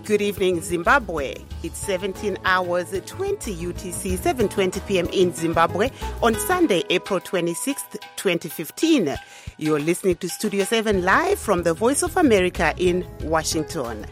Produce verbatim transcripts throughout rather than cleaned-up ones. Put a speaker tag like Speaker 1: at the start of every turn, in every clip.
Speaker 1: Good evening, Zimbabwe. It's seventeen hours, twenty U T C, seven twenty p.m. in Zimbabwe on Sunday, April twenty-sixth, twenty fifteen. You're listening to Studio seven live from the Voice of America in Washington.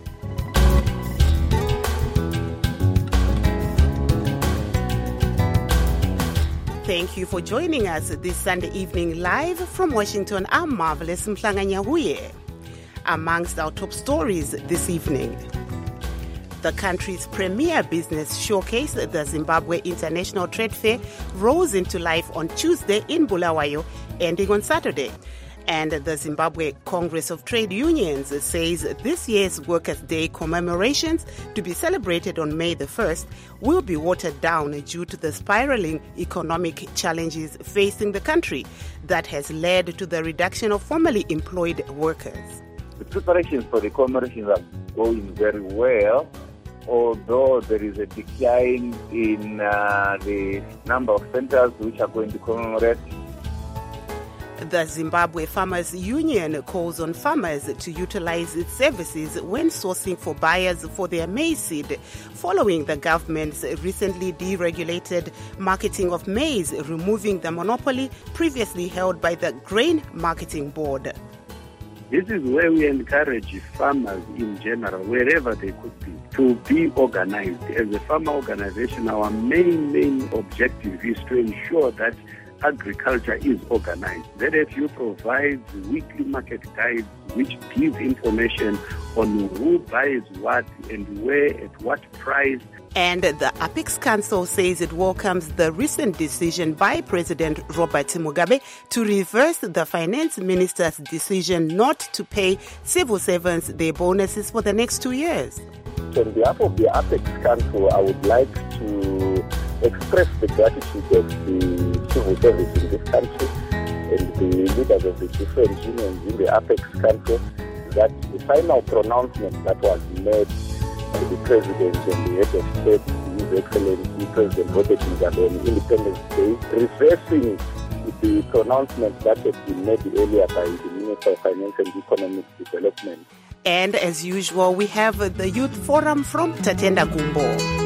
Speaker 1: Thank you for joining us this Sunday evening live from Washington. I'm Marvelous Mhlanganyahuye. Amongst our top stories this evening, the country's premier business showcase, the Zimbabwe International Trade Fair, rose into life on Tuesday in Bulawayo, ending on Saturday. And the Zimbabwe Congress of Trade Unions says this year's Workers' Day commemorations, to be celebrated on May the first, will be watered down due to the spiraling economic challenges facing the country that has led to the reduction of formerly employed workers.
Speaker 2: The preparations for the commemorations are going very well, although there is a decline in uh, the number of centers which are going to commemorate.
Speaker 1: The Zimbabwe Farmers Union calls on farmers to utilize its services when sourcing for buyers for their maize seed, following the government's recently deregulated marketing of maize, removing the monopoly previously held by the Grain Marketing Board.
Speaker 3: This is where we encourage farmers in general, wherever they could be, to be organized. As a farmer organization, our main, main objective is to ensure that agriculture is organized. That F U provides weekly market guides which give information on who buys what and where, at what price.
Speaker 1: And the Apex Council says it welcomes the recent decision by President Robert Mugabe to reverse the finance minister's decision not to pay civil servants their bonuses for the next two years.
Speaker 4: On behalf of the Apex Council, I would like to express the gratitude of the civil service in this country and the leaders of the different unions in the Apex Council that the final pronouncement that was made by the President and the head of state, His Excellency President Robert Mugabe on Independence Day, reversing the pronouncement that had been made earlier by the Minister of Finance and Economic Development.
Speaker 1: And as usual, we have the Youth Forum from Tatenda Gumbo.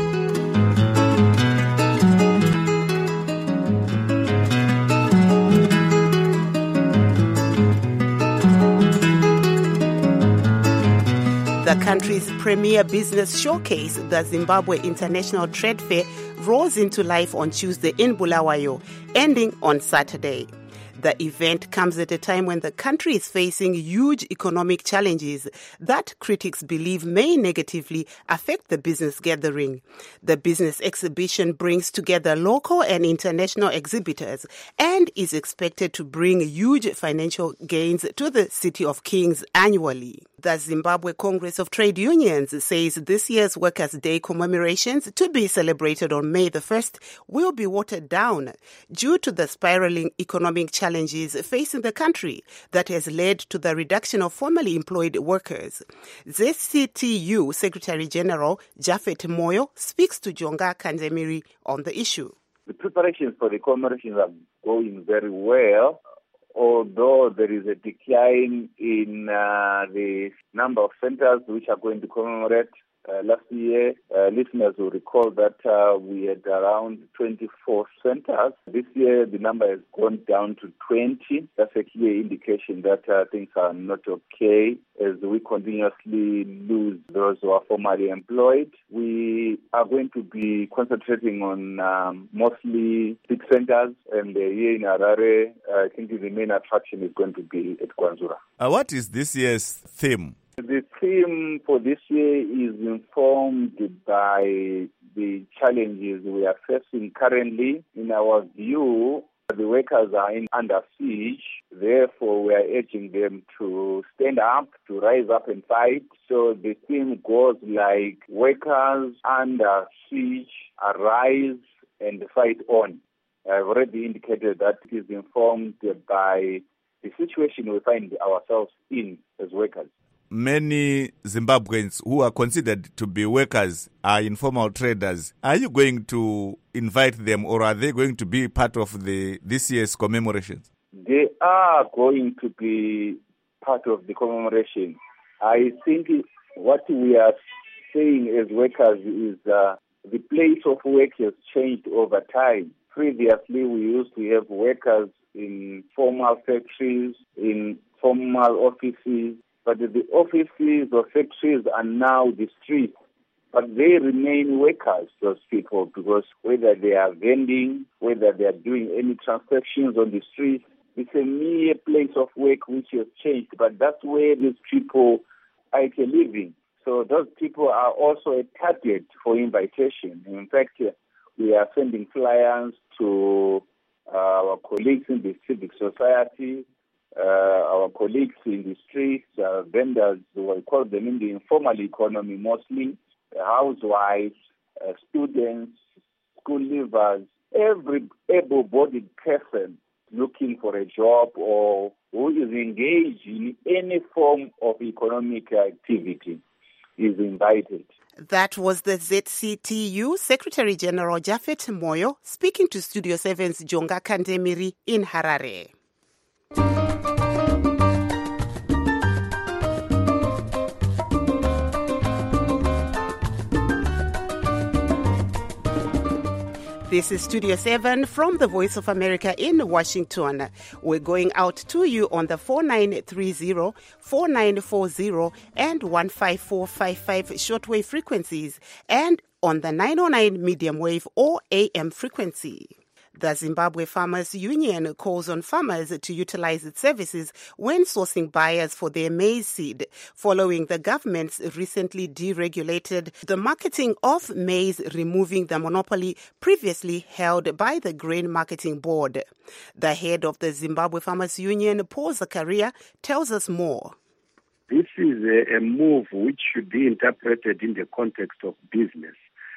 Speaker 1: The country's premier business showcase, the Zimbabwe International Trade Fair, rose into life on Tuesday in Bulawayo, ending on Saturday. The event comes at a time when the country is facing huge economic challenges that critics believe may negatively affect the business gathering. The business exhibition brings together local and international exhibitors and is expected to bring huge financial gains to the City of Kings annually. The Zimbabwe Congress of Trade Unions says this year's Workers' Day commemorations, to be celebrated on May the first, will be watered down due to the spiraling economic challenges facing the country that has led to the reduction of formerly employed workers. Z C T U Secretary General Japhet Moyo speaks to Jonga Kanzemiri on the issue.
Speaker 2: The preparations for the commemorations are going very well, although there is a decline in uh, the number of centers which are going to commemorate. Uh, last year, uh, listeners will recall that uh, we had around twenty-four centers. This year, the number has gone down to twenty. That's a clear indication that uh, things are not okay as we continuously lose those who are formally employed. We are going to be concentrating on um, mostly big centers, and uh, here in Harare, uh, I think the main attraction is going to be at Kwanzura.
Speaker 5: Uh, what is this year's theme?
Speaker 2: The theme for this year is informed by the challenges we are facing currently. In our view, the workers are in under siege. Therefore, we are urging them to stand up, to rise up and fight. So the theme goes like, workers under siege, arise and fight on. I've already indicated that it is informed by the situation we find ourselves in as workers.
Speaker 5: Many Zimbabweans who are considered to be workers are informal traders. Are you going to invite them, or are they going to be part of the this year's commemorations?
Speaker 2: They are going to be part of the commemoration. I think What we are saying as workers is uh, the place of work has changed over time. Previously, we used to have workers in formal factories, in formal offices, but the offices or factories are now the streets. But they remain workers, those people, because whether they are vending, whether they are doing any transactions on the streets, it's a mere place of work which has changed, but that's where these people are living. So those people are also a target for invitation. In fact, we are sending flyers to uh, our colleagues in the civic society, uh, our colleagues in the streets, uh, vendors, we call them in the informal economy mostly, housewives, uh, students, school leavers, every able-bodied person looking for a job or who is engaged in any form of economic activity is invited.
Speaker 1: That was the Z C T U Secretary General Japhet Moyo speaking to Studio seven's Jonga Kandemiri in Harare. This is Studio seven from the Voice of America in Washington. We're going out to you on the four nine three zero, four nine four zero and one five four five five shortwave frequencies and on the nine oh nine medium wave or A M frequency. The Zimbabwe Farmers Union calls on farmers to utilize its services when sourcing buyers for their maize seed, following the government's recently deregulated the marketing of maize, removing the monopoly previously held by the Grain Marketing Board. The head of the Zimbabwe Farmers Union, Paul Zakaria, tells us more.
Speaker 3: This is a, a move which should be interpreted in the context of business,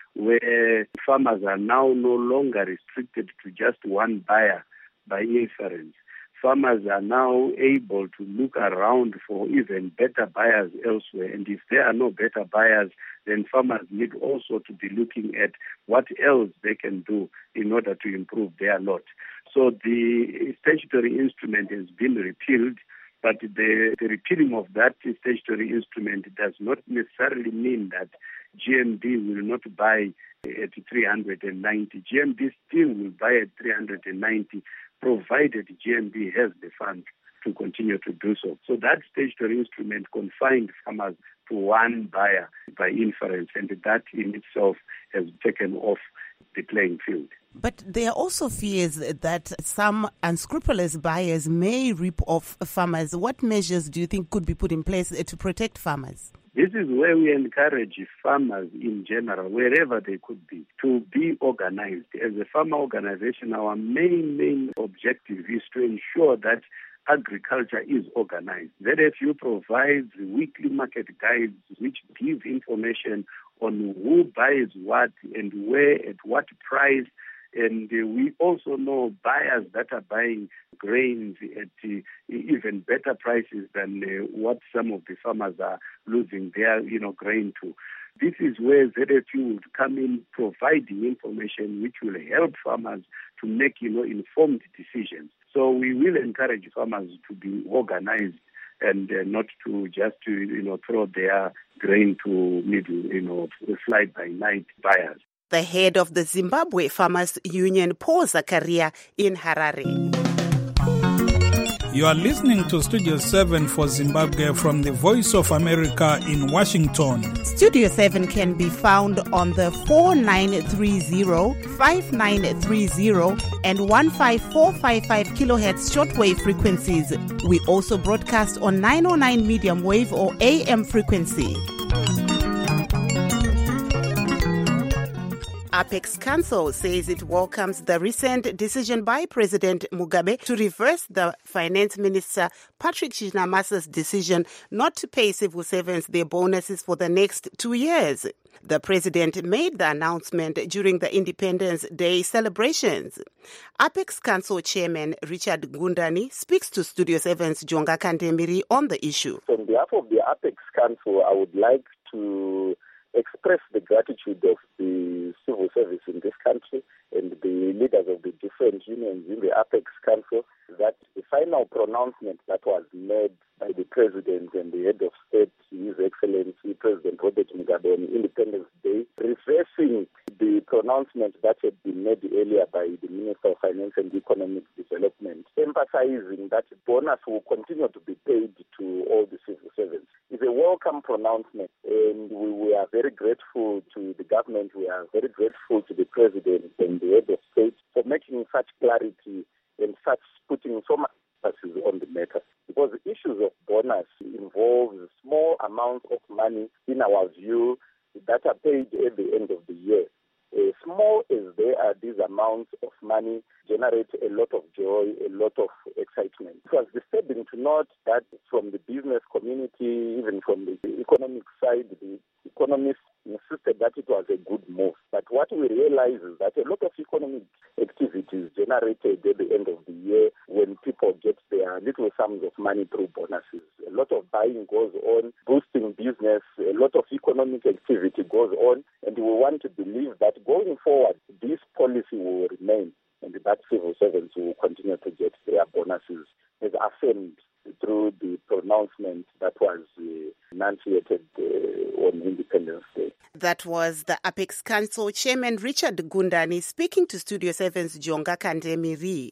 Speaker 3: where farmers are now no longer restricted to just one buyer by inference. Farmers are now able to look around for even better buyers elsewhere. And if there are no better buyers, then farmers need also to be looking at what else they can do in order to improve their lot. So the statutory instrument has been repealed, but the, the repealing of that statutory instrument does not necessarily mean that G M B will not buy at three hundred ninety. G M B still will buy at three hundred ninety, provided G M B has the funds to continue to do so. So that statutory instrument confined farmers to one buyer by inference, and that in itself has taken off the playing field.
Speaker 1: But there are also fears that some unscrupulous buyers may rip off farmers. What measures do you think could be put in place to protect farmers?
Speaker 3: This is where we encourage farmers in general, wherever they could be, to be organized. As a farmer organization, our main, main objective is to ensure that agriculture is organized. Z F U provides weekly market guides which give information on who buys what and where, at what price. And uh, we also know buyers that are buying grains at uh, even better prices than uh, what some of the farmers are losing their, you know, grain to. This is where Z F U would come in, providing information which will help farmers to make, you know, informed decisions. So we will encourage farmers to be organized and uh, not to just to, you know, throw their grain to middle, you know, fly-by-night buyers.
Speaker 1: The head of the Zimbabwe Farmers Union, Paul Zakaria, in Harare.
Speaker 6: You are listening to Studio seven for Zimbabwe from the Voice of America in Washington.
Speaker 1: Studio seven can be found on the four nine three zero, five nine three zero and one five four five five kilohertz shortwave frequencies. We also broadcast on nine oh nine medium wave or A M frequency. Apex Council says it welcomes the recent decision by President Mugabe to reverse the Finance Minister Patrick Chinamasa's decision not to pay civil servants their bonuses for the next two years. The president made the announcement during the Independence Day celebrations. Apex Council Chairman Richard Gundani speaks to Studio seven's Jonga Kandemiri on the issue.
Speaker 4: On behalf of the Apex Council, I would like to express the gratitude of the civil service in this country and the leaders of the different unions in the Apex Council that the final pronouncement that was made by the President and the Head of State, His Excellency President Robert Mugabe, on Independence Day, reversing the pronouncement that had been made earlier by the Minister of Finance and Economic Development, emphasizing that bonus will continue to be paid to all the civil servants. It's a welcome pronouncement, and we, we are very grateful to the government. We are very grateful to the President and the Head of State for making such clarity and such putting so much emphasis on the matter. Because the issues of bonus involve small amounts of money, in our view, that are paid at the end of the year. Uh, small as they are, these amounts of money generate a lot of joy, a lot of excitement. It was disturbing to note that from the business community, even from the economic side, the economists insisted that it was a good move. But what we realize is that a lot of economic activities generated at the end of the year when people get their little sums of money through bonuses. A lot of buying goes on, boosting business, a lot of economic activity goes on, and we want to believe that going forward, this policy will remain and that civil servants will continue to get their bonuses as affirmed through the pronouncement that was uh, enunciated uh, on Independence Day.
Speaker 1: That was the Apex Council Chairman Richard Gundani speaking to Studio seven's Jonga Kandemiri.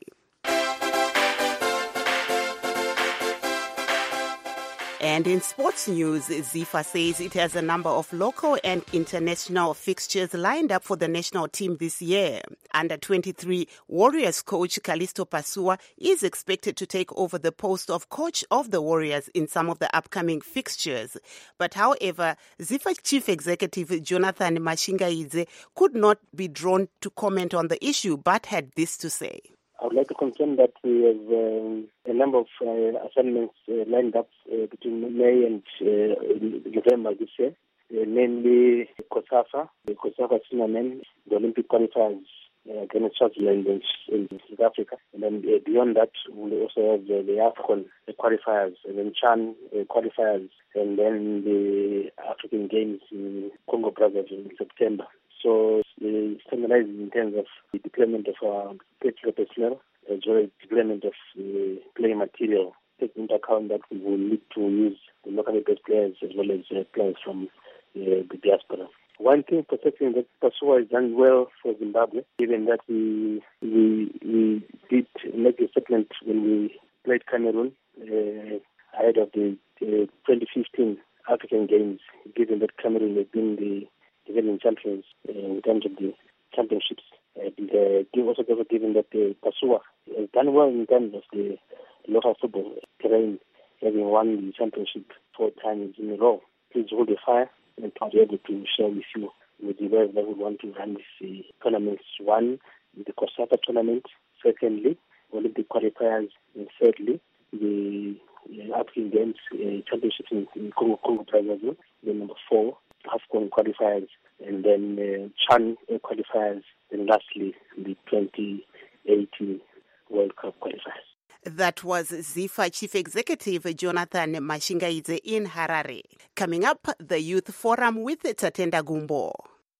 Speaker 1: And in sports news, ZIFA says it has a number of local and international fixtures lined up for the national team this year. Under twenty-three Warriors coach Callisto Pasua is expected to take over the post of coach of the Warriors in some of the upcoming fixtures. But however, ZIFA Chief Executive Jonathan Mashingaidze could not be drawn to comment on the issue, but had this to say.
Speaker 7: I would like to confirm that we have um, a number of uh, assignments uh, lined up uh, between May and uh, November this year, uh, namely COSAFA, the COSAFA Senior Men, the Olympic qualifiers uh, against Swaziland in, in South Africa. And then uh, beyond that, we also have uh, the AFCON the qualifiers, and then CHAN uh, qualifiers, and then the African Games in Congo Brazzaville in September. So uh, summarizes in terms of the deployment of our critical personnel, as well as deployment of uh, playing material, taking into account that we will need to use the locally based players as well as uh, players from uh, the diaspora. One thing for certain that Pasua has done well for Zimbabwe, given that we we, we did make a statement when we played Cameroon uh, ahead of the uh, twenty fifteen African Games, given that Cameroon had been the defending champions uh, in terms of the championships. Uh, and, uh, also given that the Pasua has done well in terms of the local football terrain, having won the championship four times in a row. Please hold the fire and to be able to share with you with the way that we want to run these uh, tournaments. One, the COSAFA tournament. Secondly, Olympic qualifiers. And thirdly, the uh, African Games uh, championships in, in Congo, Congo Brazzaville. Then number four, AFCON qualifiers, and then uh, CHAN qualifiers, and lastly, the twenty eighteen World Cup qualifiers.
Speaker 1: That was ZIFA Chief Executive Jonathan Mashingaidze in Harare. Coming up, the Youth Forum with Tatenda Gumbo.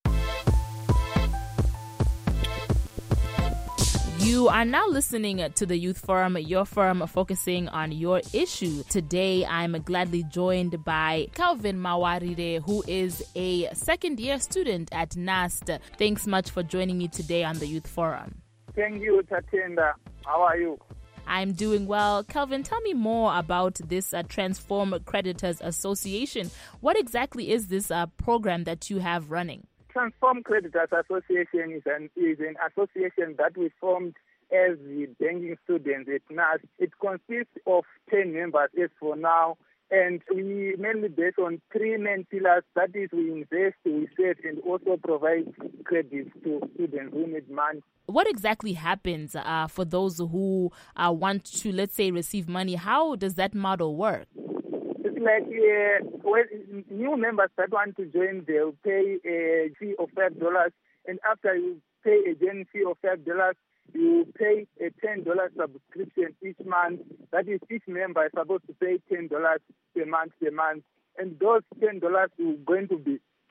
Speaker 8: You are now listening to the Youth Forum, your forum focusing on your issue. Today, I'm gladly joined by Calvin Mawarire, who is a second-year student at N A S T. Thanks much for joining me today on the Youth Forum.
Speaker 9: Thank you, Tatenda. How are you?
Speaker 8: I'm doing well. Calvin, tell me more about this uh, Transform Creditors Association. What exactly is this uh, program that you have running?
Speaker 9: Transform Creditors Association is an, is an association that we formed as the banking students at N A S. It consists of ten members as for now, and we mainly based on three main pillars. That is, we invest, we save, and also provide credits to students who need money.
Speaker 8: What exactly happens uh, for those who uh, want to, let's say, receive money? How does that model work?
Speaker 9: It's like uh, when new members that want to join, they'll pay a fee of five dollars, and after you pay a join fee of five dollars, you pay a ten dollars subscription each month. That is, each member is supposed to pay ten dollars per month per month, and those ten dollars are going to be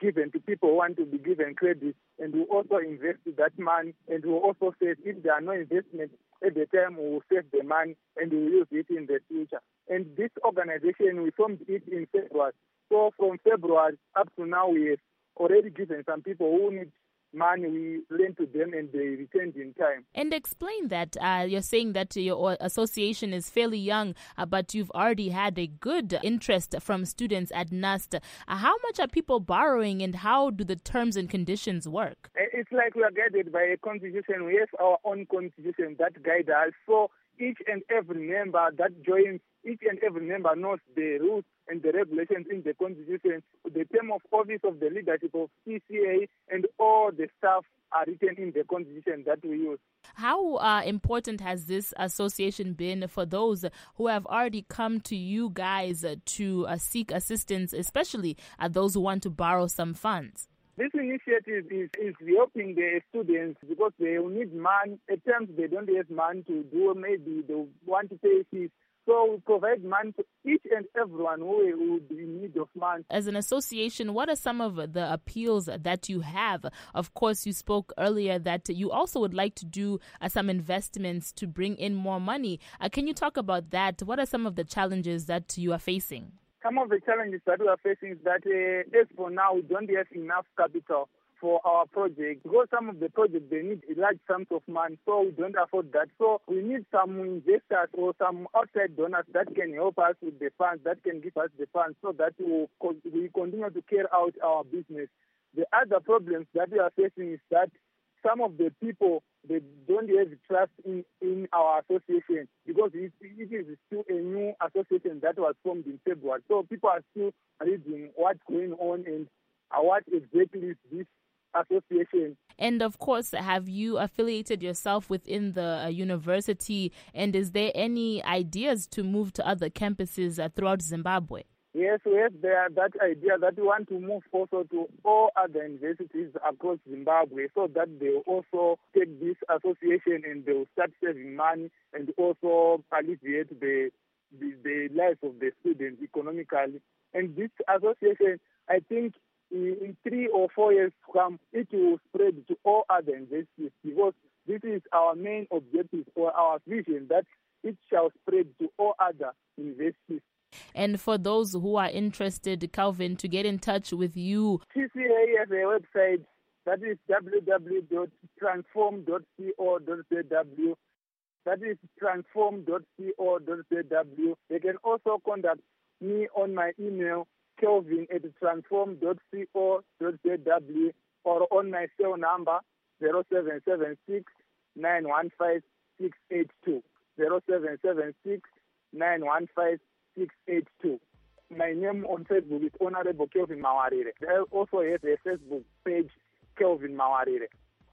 Speaker 9: given to people who want to be given credit, and we also invest that money, and we also say if there are no investments at the time, we will save the money and we will use it in the future. And this organization, we formed it in February. So from February up to now, we have already given some people who need money, we lend to them and they returned in time.
Speaker 8: And explain that. Uh, you're saying that your association is fairly young, uh, but you've already had a good interest from students at N A S T. Uh, how much are people borrowing and how do the terms and conditions work?
Speaker 9: It's like we are guided by a constitution. We have our own constitution that guides us. So each and every member that joins, each and every member knows the rules and the regulations in the constitution. The term of office of the leadership of C C A and all the staff are written in the constitution that we use.
Speaker 8: How uh, important has this association been for those who have already come to you guys to uh, seek assistance, especially uh, those who want to borrow some funds?
Speaker 9: This initiative is, is helping the students because they will need money. At times they don't have money to do, maybe they want to pay fees. So we provide money to each and everyone who would be in need of money.
Speaker 8: As an association, what are some of the appeals that you have? Of course, you spoke earlier that you also would like to do uh, some investments to bring in more money. Uh, can you talk about that? What are some of the challenges that you are facing?
Speaker 9: Some of the challenges that we are facing is that uh, as for now, we don't have enough capital for our project, because some of the projects, they need large sums of money, so we don't afford that. So we need some investors or some outside donors that can help us with the funds, that can give us the funds so that we, we continue to carry out our business. The other problems that we are facing is that some of the people, they don't have trust in, in our association because it, it is still a new association that was formed in February. So people are still reading what's going on and uh, what exactly is this association.
Speaker 8: And of course, have you affiliated yourself within the uh, university? And is there any ideas to move to other campuses uh, throughout Zimbabwe?
Speaker 9: Yes, we have there that idea that we want to move also to all other universities across Zimbabwe so that they will also take this association and they will start saving money and also alleviate the, the, the lives of the students economically. And this association, I think, in three or four years to come, it will spread to all other universities because this is our main objective or our vision that it shall spread to all other universities.
Speaker 8: And for those who are interested, Calvin, to get in touch with you,
Speaker 9: C C A has a website that is w w w dot transform dot co dot z w. That is transform dot co dot z w. They can also contact me on my email, Kelvin at transform dot co dot z w, or on my cell number zero seven seven six nine one five six eight two. zero seven seven six nine one five six eight two. My name on Facebook is Honorable Kelvin Mawarire. I also have a Facebook page, Kelvin Mawarire.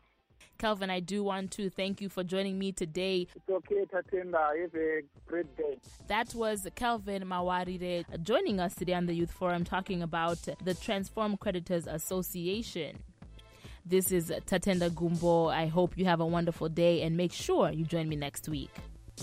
Speaker 8: Calvin, I do want to thank you for joining me today.
Speaker 9: It's okay, Tatenda. Have a great day.
Speaker 8: That was Calvin Mawarire joining us today on the Youth Forum talking about the Transform Creditors Association. This is Tatenda Gumbo. I hope you have a wonderful day and make sure you join me next week.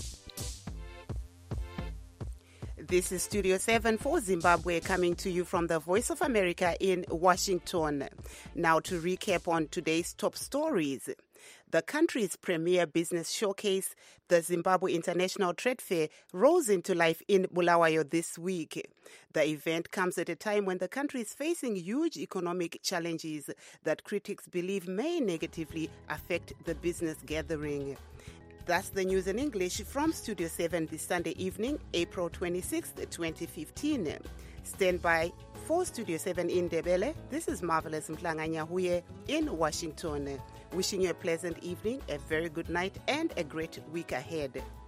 Speaker 1: This is Studio seven for Zimbabwe, coming to you from the Voice of America in Washington. Now to recap on today's top stories. The country's premier business showcase, the Zimbabwe International Trade Fair, rose into life in Bulawayo this week. The event comes at a time when the country is facing huge economic challenges that critics believe may negatively affect the business gathering. That's the news in English from Studio seven this Sunday evening, April twenty-sixth, twenty fifteen. Stand by for Studio seven in Ndebele. This is Marvelous Mhlanga-Nyahuye in Washington. Wishing you a pleasant evening, a very good night, and a great week ahead.